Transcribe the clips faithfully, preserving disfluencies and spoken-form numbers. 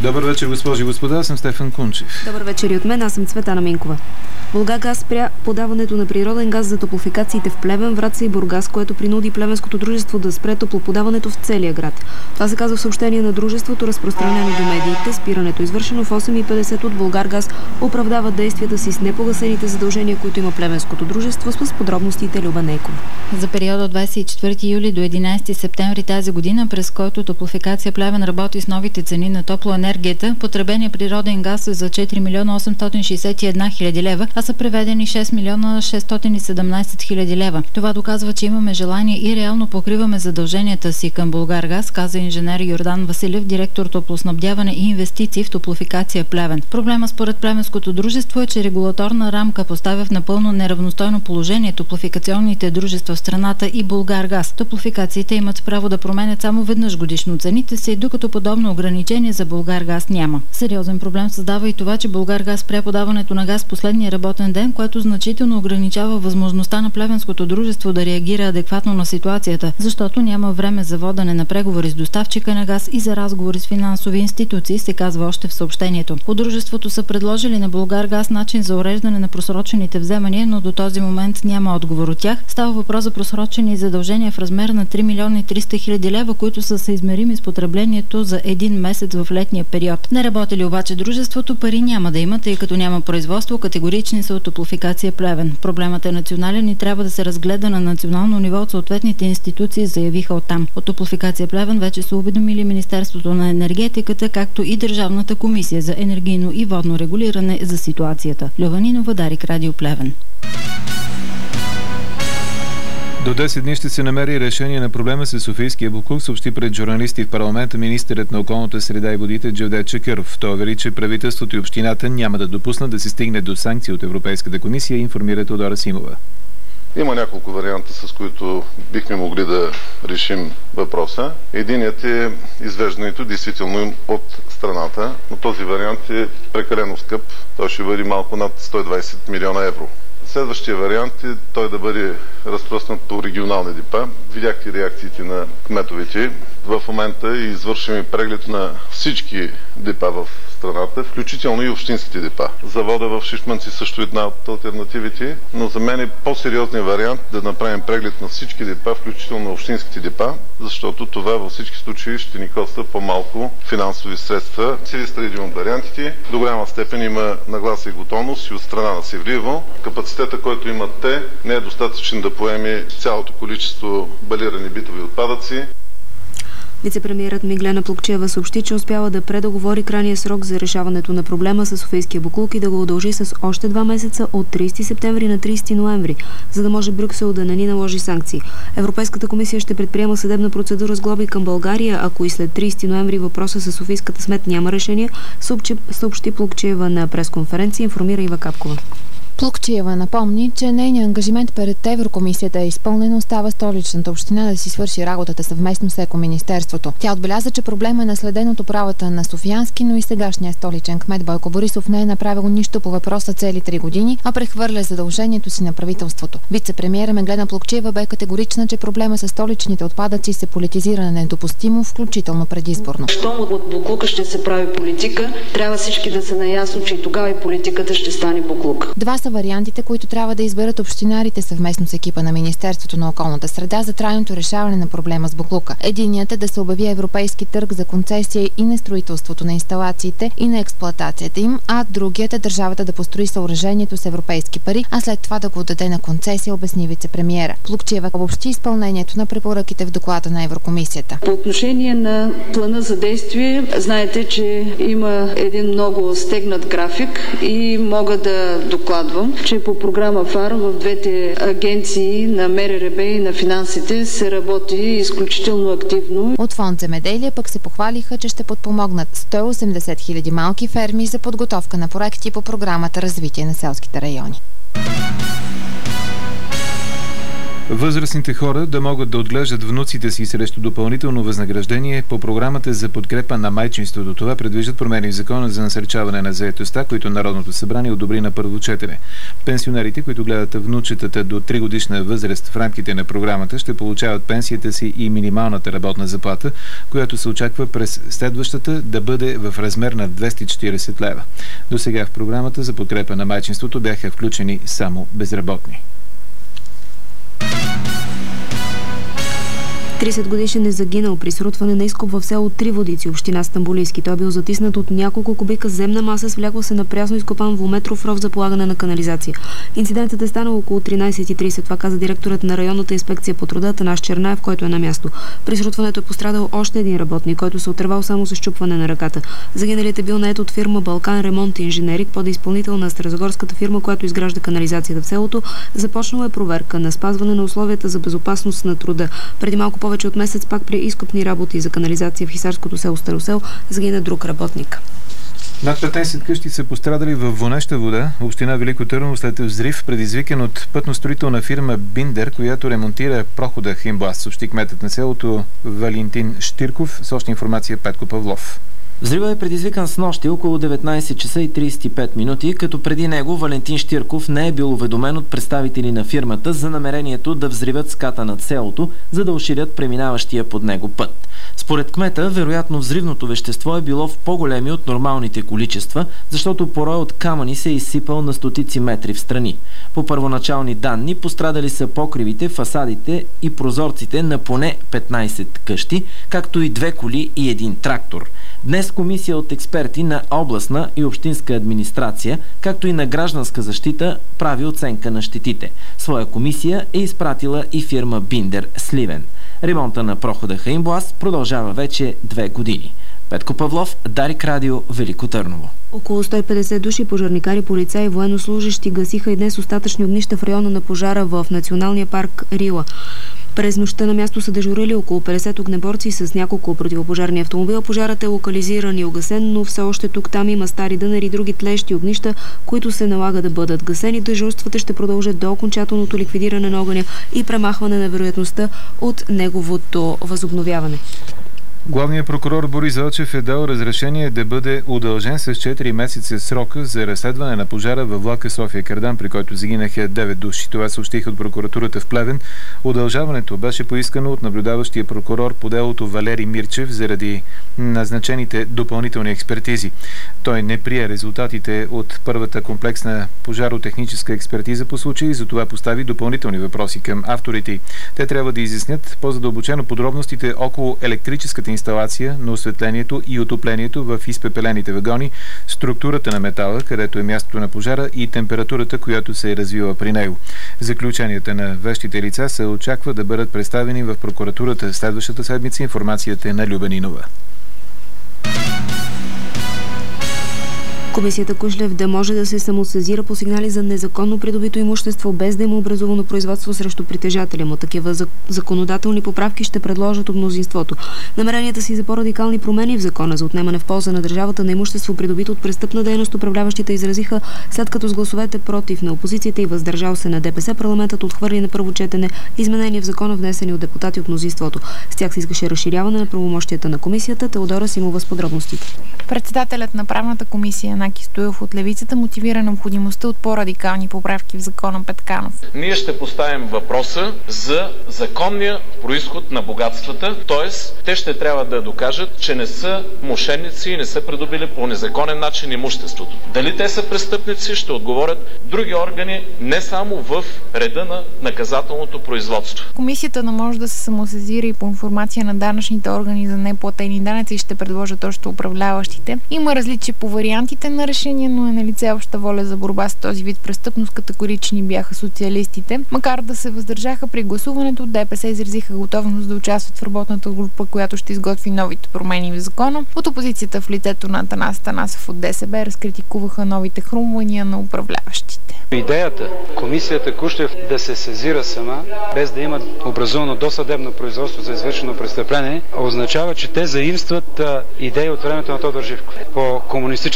Добър вечер, госпожи и господа, аз съм Стефан Кунчев. Добър вечер и от мен, аз съм Цветана Минкова. Булгаргаз спря подаването на природен газ за топлофикациите в Плевен, Враца и Бургас, което принуди плевенското дружество да спре топлоподаването в целия град. Това се казва в съобщение на дружеството, разпространено до медиите. Спирането, извършено в осем и петдесет от Булгаргаз, оправдава действията си с непогасените задължения, които има плевенското дружество, с подробностите Люба Нейкова. За периода от двадесет и четвърти юли до единадесети септември тази година, през който топлофикация Плевен работи с новите цени на топлоенергията, потребения природен газ е за четири милиона осемстотин шестдесет и една хиляди лева, а са преведени шест милиона шестстотин и седемнадесет хиляди лева. Това доказва, че имаме желание и реално покриваме задълженията си към Булгаргаз, каза инженер Йордан Василев, директор топлоснабдяване и инвестиции в топлофикация Плевен. Проблема според плевенското дружество е, че регулаторна рамка поставя в напълно неравностойно положение топлофикационните дружества в страната и Булгаргаз. Топлофикациите имат право да променят само веднъж годишно цените си, докато подобно ограничение за Булгаргаз няма. Сериозен проблем създава и това, че Булгаргаз спря подаването на газ последния работен ден, което значително ограничава възможността на плевенското дружество да реагира адекватно на ситуацията, защото няма време за водене на преговори с доставчика на газ и за разговори с финансови институции, се казва още в съобщението. От дружеството са предложили на Булгаргаз начин за уреждане на просрочените вземания, но до този момент няма отговор от тях. Става въпрос за просрочени задължения в размер на три милиона и триста хиляди лева, които са съизмерими с потреблението за един месец в летния период. Не работи ли обаче дружеството, пари няма да има, тъй като няма производство, категорични са от топлофикация Плевен. Проблемът е национален и трябва да се разгледа на национално ниво от съответните институции, заявиха оттам. От топлофикация Плевен вече са уведомили Министерството на енергетиката, както и Държавната комисия за енергийно и водно регулиране за ситуацията. Люба Нинова, Дарик, Радио Плевен. До десет дни ще се намери решение на проблема с Софийския боклук, съобщи пред журналисти в парламента министърът на околната среда и водите Джевдет Чакъров. Той увери, че правителството и общината няма да допуснат да се стигне до санкции от Европейската комисия, информира Теодора Симова. Има няколко варианта, с които бихме могли да решим въпроса. Единият е извеждането действително от страната, но този вариант е прекалено скъп. Той ще бъде малко над сто и двадесет милиона евро. Следващия вариант е той да бъде разпръснат по регионални депа. Видяхте реакциите на кметовете. В момента извършваме преглед на всички депа в страната, включително и общинските депа. Завода в Шишманци също е една от алтернативите, но за мен е по-сериозният вариант да направим преглед на всички депа, включително на общинските депа, защото това във всички случаи ще ни коства по-малко финансови средства. Силистра е един от вариантите. До голяма степен има нагласа и готовност и от страна на Севлиево. Капацитета, който имат те, не е достатъчен да поеме цялото количество балирани битови отпадъци. Вицепремиерът Миглена Плугчиева съобщи, че успява да предоговори крайния срок за решаването на проблема с Софийския боклук и да го удължи с още два месеца от тридесети септември на тридесети ноември, за да може Брюксел да не ни наложи санкции. Европейската комисия ще предприема съдебна процедура с глоби към България, ако и след тридесети ноември въпроса с Софийската смет няма решение, съобщи, съобщи Плугчиева на пресконференция, информира Ива Капкова. Плугчиева напомни, че нейният ангажимент пред Еврокомисията е изпълнен, остава столичната община да си свърши работата съвместно с Екоминистерството. Тя отбеляза, че проблема е наследен от управата на Софиянски, но и сегашният столичен кмет Бойко Борисов не е направил нищо по въпроса цели три години, а прехвърля задължението си на правителството. Вице-премиера Меглена Плугчиева бе категорична, че проблема с столичните отпадъци се политизира недопустимо, включително предизборно. Щом от боклука ще се прави политика, трябва всички да са наясно, че и тогава и политиката ще стане боклук. Два са вариантите, които трябва да изберат общинарите съвместно с екипа на Министерството на околната среда за трайното решаване на проблема с боклука. Единият е да се обяви европейски търг за концесия и на строителството на инсталациите и на експлоатацията им, а другият е държавата да построи съоръжението с европейски пари, а след това да го отдаде на концесия, обясни вице-премиера. Плугчиева обобщи изпълнението на препоръките в доклада на Еврокомисията. По отношение на плана за действие, знаете, че има един много стегнат график и мога да докладвам, че по програма ФАР в двете агенции на МРРБ и на финансите се работи изключително активно. От фонд Земеделие пък се похвалиха, че ще подпомогнат сто и осемдесет хиляди малки ферми за подготовка на проекти по програмата Развитие на селските райони. Възрастните хора да могат да отглеждат внуците си срещу допълнително възнаграждение по програмата за подкрепа на майчинството. Това предвиждат промени в закона за насърчаване на заетостта, които Народното събрание одобри на първо четене. Пенсионерите, които гледат внучетата до три годишна възраст в рамките на програмата, ще получават пенсията си и минималната работна заплата, която се очаква през следващата да бъде в размер на двеста и четиридесет лева. До сега в програмата за подкрепа на майчинството бяха включени само безработни. тридесет годишен е загинал при срутване на изкоп в село Триводици, община Стамболийски. Той е бил затиснат от няколко кубика земна маса, свлякла се на прясно изкопан двуметров ров за полагане на канализация. Инцидентът е станал около тринадесет и тридесет. Това каза директорът на районната инспекция по труда Атанас Чернаев, който е на място. При срутването е пострадал още един работник, който се отървал само с счупване на ръката. Загиналият е бил нает от фирма Балкан Ремонт Инженерик, подизпълнител на старозагорската фирма, която изгражда канализацията в селото. Започнала е проверка на спазване на условията за безопасност на труда. Преди малко повече от месец пак при изкопни работи за канализация в хисарското село Старосел загина друг работник. Над петнадесет къщи са пострадали във вонеща вода, община Велико Търново, след взрив, предизвикан от пътностроителна фирма Биндер, която ремонтира прохода Химбласт, съобщи кметът на селото Валентин Штирков. С още информация Петко Павлов. Взривът е предизвикан с нощи около деветнадесет часа и тридесет и пет минути, като преди него Валентин Штирков не е бил уведомен от представители на фирмата за намерението да взривят ската над селото, за да уширят преминаващия под него път. Според кмета, вероятно взривното вещество е било в по-големи от нормалните количества, защото порой от камъни се е изсипал на стотици метри в страни. По първоначални данни пострадали са покривите, фасадите и прозорците на поне петнадесет къщи, както и две коли и един трактор. Днес комисия от експерти на областна и общинска администрация, както и на гражданска защита, прави оценка на щетите. Своя комисия е изпратила и фирма Биндер Сливен. Ремонта на прохода Хаимбласт продължава вече две години. Петко Павлов, Дарик Радио, Велико Търново. Около сто и петдесет души, пожарникари, полицаи и военнослужащи гасиха и днес остатъчни огнища в района на пожара в националния парк Рила. През нощта на място са дежурили около петдесет огнеборци с няколко противопожарни автомобила. Пожарът е локализиран и угасен, но все още тук-там има стари дънери и други тлещи огнища, които се налага да бъдат гасени. Дежурствата ще продължат до окончателното ликвидиране на огъня и премахване на вероятността от неговото възобновяване. Главният прокурор Борис Велчев е дал разрешение да бъде удължен с четири месеца срока за разследване на пожара във влака София-Кардам, при който загинаха девет души. Това съобщиха от прокуратурата в Плевен. Удължаването беше поискано от наблюдаващия прокурор по делото Валери Мирчев заради назначените допълнителни експертизи. Той не прие резултатите от първата комплексна пожаротехническа експертиза по случай и затова постави допълнителни въпроси към авторите. Те трябва да изяснят по-задълбочено подробностите около електрическата инсталация на осветлението и отоплението в изпепелените вагони, структурата на метала, където е мястото на пожара, и температурата, която се е развила при него. Заключенията на вещите лица се очаква да бъдат представени в прокуратурата следващата седмица. Информацията е на Любенинова. Комисията Кушлев да може да се самосезира по сигнали за незаконно придобито имущество, без да има образувано производство срещу притежателя му. Такива законодателни поправки ще предложат от мнозинството. Намеренията си за по-радикални промени в закона за отнемане в полза на държавата на имущество, придобито от престъпна дейност, управляващите изразиха, след като с гласовете против на опозицията и въздържал се на ДПС, парламентът отхвърли на първо четене изменения в закона, внесени от депутати от мнозинството. С тях се искаше разширяване на правомощията на комисията. Теодора Симова с подробностите. Председателят на правната комисия Наки Стоилов от Левицата мотивира необходимостта от по-радикални поправки в закона Петканов. Ние ще поставим въпроса за законния произход на богатствата, т.е. те ще трябва да докажат, че не са мошенници и не са придобили по незаконен начин имуществото. Дали те са престъпници, ще отговорят други органи, не само в реда на наказателното производство. Комисията не може да се самосезира и по информация на данъчните органи за неплатени данъци, ще предложат още управляващите. Има различия по вариантите на решение, но е налице обща воля за борба с този вид престъпност. Категорични бяха социалистите. Макар да се въздържаха при гласуването, ДПС изразиха готовност да участват в работната група, която ще изготви новите промени в закона. От опозицията в лицето на Атанас Атанасов от ДСБ разкритикуваха новите хрумвания на управляващите. Идеята комисията Кушлев да се сезира сама, без да има образувано досъдебно производство за извършено престъпление, означава, че те заимстват а, идеи от времето на Тодор Живков. По комунистическо време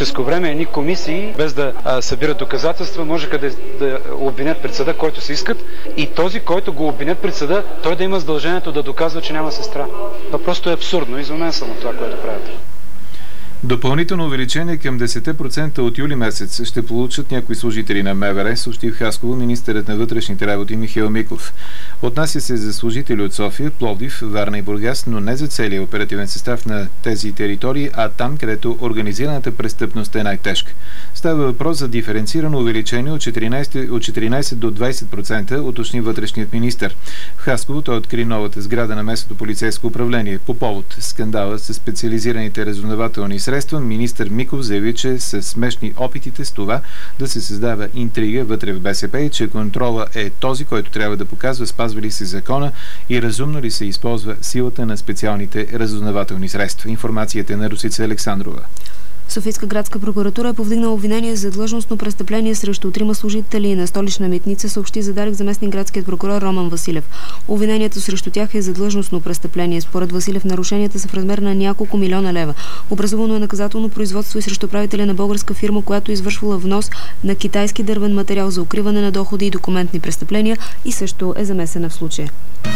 има едни комисии, без да а, събират доказателства, може да, да обвинят пред съда, който се искат, и този, който го обвинят пред съда, той да има задължението да доказва, че няма сестра. Това просто е абсурдно. Изумен съм от това, което правят. Допълнително увеличение към десет процента от юли месец ще получат някои служители на МВР, съобщи в Хасково министърът на вътрешните работи Михаил Миков. Отнася се за служители от София, Пловдив, Варна и Бургас, но не за целия оперативен състав на тези територии, а там, където организираната престъпност е най-тежка. Става въпрос за диференцирано увеличение от четиринайсет, от четиринайсет до двайсет процента, уточни вътрешният министър. В Хасково той откри новата сграда на местното полицейско управление. По повод скандала с специализираните разузнавателни средства, министър Миков заяви, че са смешни опитите с това да се създава интрига вътре в БСП и че контрола е този, който трябва да показва спазва ли се закона и разумно ли се използва силата на специалните разузнавателни средства. Информацията е на Русица Александрова. Софийска градска прокуратура е повдигнала обвинение за длъжностно престъпление срещу трима служители на Столична митница, съобщи за Дарик заместник градският прокурор Роман Василев. Обвинението срещу тях е за длъжностно престъпление. Според Василев нарушенията са в размер на няколко милиона лева. Образувано е наказателно производство и срещу правителя на българска фирма, която извършвала внос на китайски дървен материал за укриване на доходи и документни престъпления и също е замесена в случая.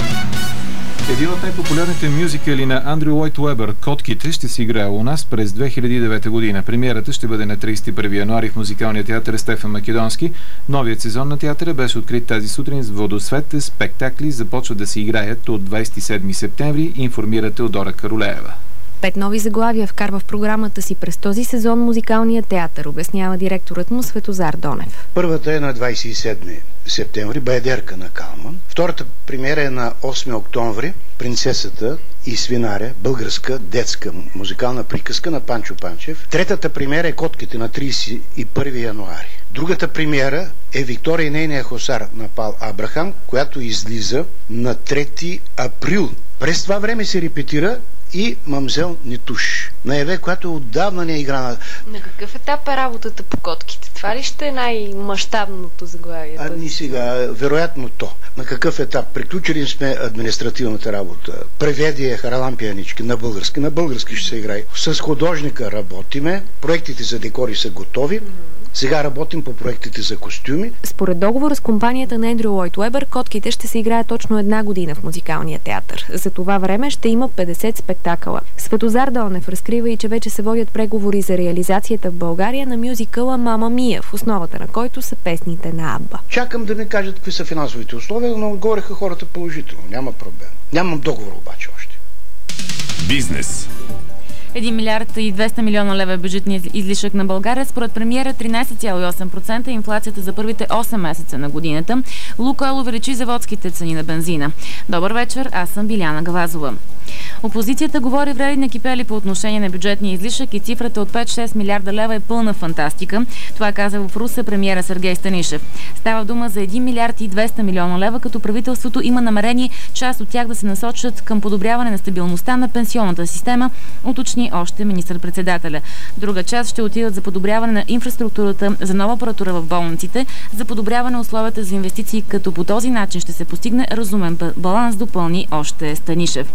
Един от най-популярните мюзикали на Андрю Лойд Уебър, "Котките", ще се играе у нас през две хиляди и девета година. Премиерата ще бъде на трийсет и първи януари в музикалния театър Стефан Македонски. Новият сезон на театъра беше открит тази сутрин с водосвет. Спектакли започват да се играят от двайсет и седми септември, информира Теодора Каролеева. Пет нови заглавия вкарва в програмата си през този сезон музикалния театър, обяснява директорът му Светозар Донев. Първата е на двайсет и седми септември, "Байдерка" на Калман. Втората премиера е на осми октомври, "Принцесата и свинаря", българска детска музикална приказка на Панчо Панчев. Третата премиера е "Котките" на трийсет и първи януари. Другата премиера е "Виктория и нейния хусар" на Пал Абрахам, която излиза на трети април. През това време се репетира и "Мамзел Нитуш" на Еве, която отдавна не е играна. На какъв етап е работата по "Котките"? Това ли ще е най-мащабното заглавие? А ни сега, вероятно то. На какъв етап? Приключили сме административната работа. Преведи Харалам Пиянички на български. На български ще се играе. С художника работиме. Проектите за декори са готови. Сега работим по проектите за костюми. Според договора с компанията на Ендрю Лойд Уебър, "Котките" ще се играе точно една година в музикалния театър. За това време ще има петдесет спектакъла. Светозар Донев разкрива и, че вече се водят преговори за реализацията в България на мюзикъла "Мама Мия", в основата на който са песните на Абба. Чакам да ми кажат какви са финансовите условия, но отговореха хората положително. Няма проблем. Нямам договор обаче още. Бизнес. един милиард и двеста милиона лева е бюджетният излишък на България. Според премиера тринайсет цяло и осем процента инфлацията за първите осем месеца на годината. Лукойл увеличи заводските цени на бензина. Добър вечер, аз съм Биляна Гавазова. Опозицията говори врели накипели по отношение на бюджетния излишък и цифрата от пет-шест милиарда лева е пълна фантастика. Това каза в Русе премиера Сергей Станишев. Става дума за един милиард и двеста милиона лева, като правителството има намерение част от тях да се насочат към подобряване на стабилността на пенсионната система, уточни още министър-председателя. Друга част ще отидат за подобряване на инфраструктурата, за нова апаратура в болниците, за подобряване условията за инвестиции, като по този начин ще се постигне разумен баланс, допълни още Станишев.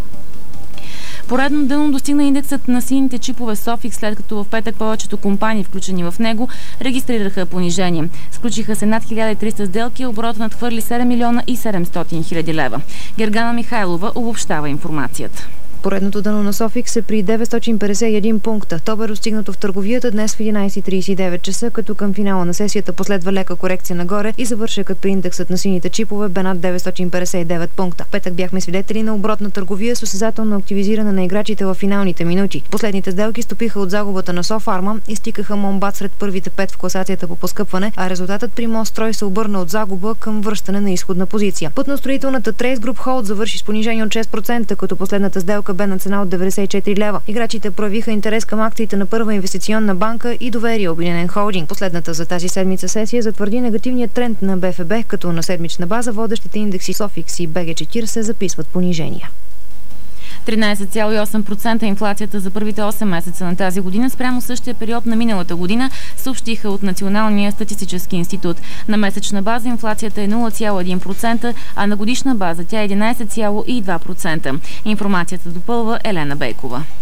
Поредно дъно достигна индексът на сините чипове Софикс, след като в петък повечето компании, включени в него, регистрираха понижение. Сключиха се над хиляда и триста сделки, оборота надхвърли седем милиона и седемстотин хиляди лева. Гергана Михайлова обобщава информацията. Поредното дъно на Софикс е при деветстотин петдесет и един пункта. То бе достигнато в търговията днес в единайсет и трийсет и девет часа, като към финала на сесията последва лека корекция нагоре и завършекът при индексът на сините чипове бе над деветстотин петдесет и девет пункта. Петък бяхме свидетели на оборотна търговия с осезателно активизиране на играчите в финалните минути. Последните сделки стопиха от загубата на Софарма и стикаха Момбат сред първите пет в класацията по поскъпване, а резултатът при Мострой се обърна от загуба към връщане на изходна позиция. Пътностроителната Трейс Груп Холд завърши с понижение от шест процента, като последната сделка бе на цена от деветдесет и четири лева. Играчите проявиха интерес към акциите на Първа инвестиционна банка и Доверие Обединен холдинг. Последната за тази седмица сесия затвърди негативният тренд на Б Ф Б, като на седмична база водещите индекси Софикс и Б Г четирийсет записват понижения. тринайсет цяло и осем процента инфлацията за първите осем месеца на тази година спрямо същия период на миналата година, съобщиха от Националния статистически институт. На месечна база инфлацията е нула цяло и един процента, а на годишна база тя е единайсет цяло и два процента. Информацията допълва Елена Бейкова.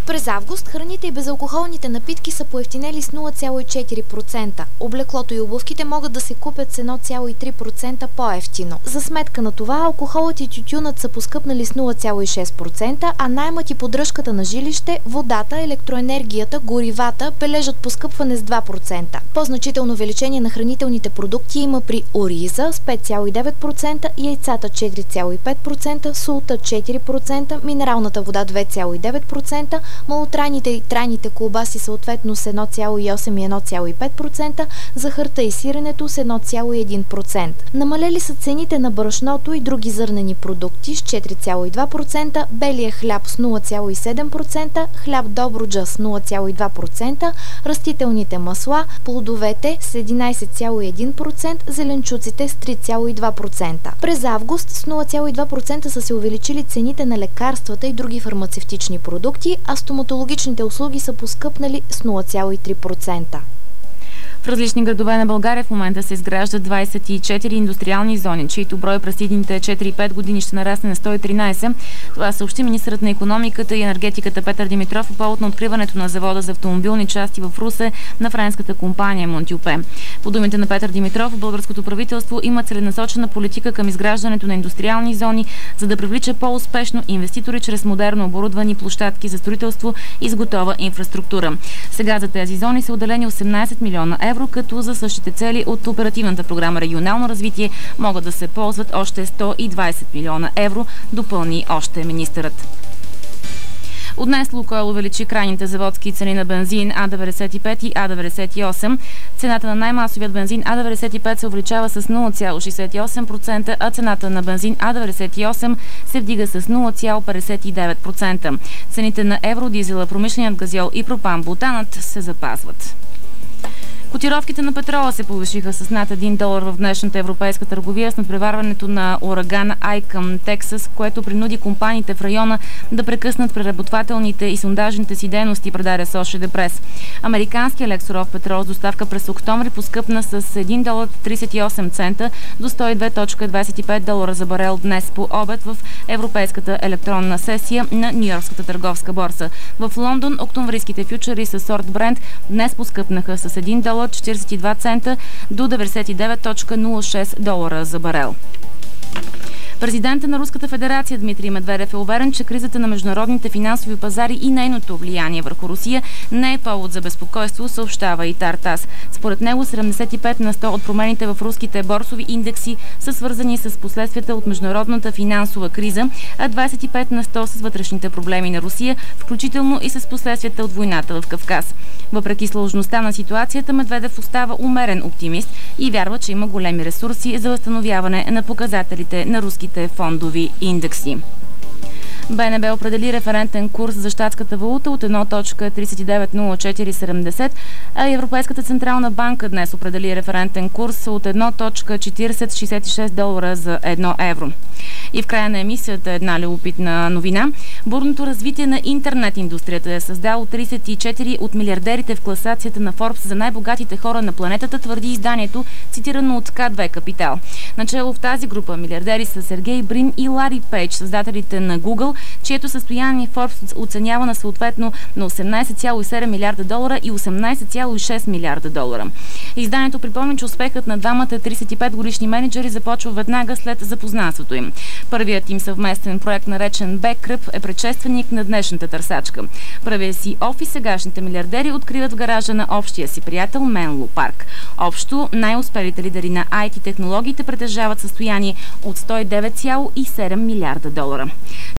През август храните и безалкохолните напитки са поевтинели с нула цяло и четири процента. Облеклото и обувките могат да се купят с едно цяло и три процента по-евтино. За сметка на това, алкохолът и тютюнът са поскъпнали с нула цяло и шест процента, а наймът и поддръжката на жилище, водата, електроенергията, горивата бележат поскъпване с два процента. По-значително увеличение на хранителните продукти има при ориза с пет цяло и девет процента, яйцата четири цяло и пет процента, солта четири процента, минералната вода две цяло и девет процента, малотрайните и трайните колбаси съответно с едно цяло и осем и едно цяло и пет процента, захарта и сиренето с едно цяло и един процент. Намалели са цените на брашното и други зърнени продукти с четири цяло и два процента, белия хляб с нула цяло и седем процента, хляб Добруджа с нула цяло и два процента, растителните масла, плодовете с единайсет цяло и един процент, зеленчуците с три цяло и два процента. През август с нула цяло и два процента са се увеличили цените на лекарствата и други фармацевтични продукти, а стоматологичните услуги са поскъпнали с нула цяло и три процента. В различни градове на България в момента се изграждат двайсет и четири индустриални зони, чието брой през идните четири и пет години ще нарасне на сто и тринайсет. Това съобщи министърът на икономиката и енергетиката Петър Димитров по повод на откриването на завода за автомобилни части в Русе на френската компания Монтюпе. По думите на Петър Димитров, българското правителство има целенасочена политика към изграждането на индустриални зони, за да привлича по-успешно инвеститори чрез модерно оборудвани площадки за строителство и с готова инфраструктура. Сега за тези зони са отделени осемнайсет милиона евро, като за същите цели от оперативната програма Регионално развитие могат да се ползват още сто и двайсет милиона евро, допълни още министърът. От днес Лукойл увеличи крайните заводски цени на бензин А деветдесет и пет и А деветдесет и осем. Цената на най-масовият бензин А деветдесет и пет се увеличава с нула цяло шейсет и осем процента, а цената на бензин А деветдесет и осем се вдига с нула цяло петдесет и девет процента. Цените на евродизела, промишленият газьол и пропан-бутанът се запазват. Котировките на петрола се повишиха с над един долар в днешната европейска търговия с надпреварването на ураган Ай към Тексас, което принуди компаниите в района да прекъснат преработвателните и сондажните си дейности, предаде Associated Press. Американският лексуров петрол с доставка през октомври поскъпна с един долар трийсет и осем цента до сто и две цяло двайсет и пет долара за барел днес по обед в европейската електронна сесия на Нюйоркската търговска борса. В Лондон октомврийските фючери с сорт Брент днес поскъпнаха с един долар четирийсет и два цента до деветдесет и девет цяло нула шест долара за барел. Президентът на Руската федерация Дмитрий Медведев е уверен, че кризата на международните финансови пазари и нейното влияние върху Русия не е повод за безпокойство, съобщава и Тартас. Според него седемдесет и пет на сто от промените в руските борсови индекси са свързани с последствията от международната финансова криза, а двайсет и пет на сто с вътрешните проблеми на Русия, включително и с последствията от войната в Кавказ. Въпреки сложността на ситуацията, Медведев остава умерен оптимист и вярва, че има големи ресурси за възстановяване на показателите на руските фондови индекси. БНБ определи референтен курс за щатската валута от едно цяло трийсет и девет нула четири седемдесет, а Европейската централна банка днес определи референтен курс от едно цяло четирийсет шейсет и шест долара за едно евро. И в края на емисията една любопитна новина. Бурното развитие на интернет индустрията е създало трийсет и четири от милиардерите в класацията на Forbes за най-богатите хора на планетата, твърди изданието, цитирано от К две Капитал. Начело в тази група милиардери са Сергей Брин и Лари Пейдж, създателите на Google, чието състояние Forbes оценява на съответно на осемнайсет цяло и седем милиарда долара и осемнайсет цяло и шест милиарда долара. Изданието припомня, че успехът на двамата трийсет и пет годишни менеджери започва веднага след запознанството им. Първият им съвместен проект, наречен Бекръп, е предшественик на днешната търсачка. Първия си офис сегашните милиардери откриват в гаража на общия си приятел Менло Парк. Общо най-успелите лидери на ай ти технологиите притежават състояние от сто и девет цяло и седем милиарда долара.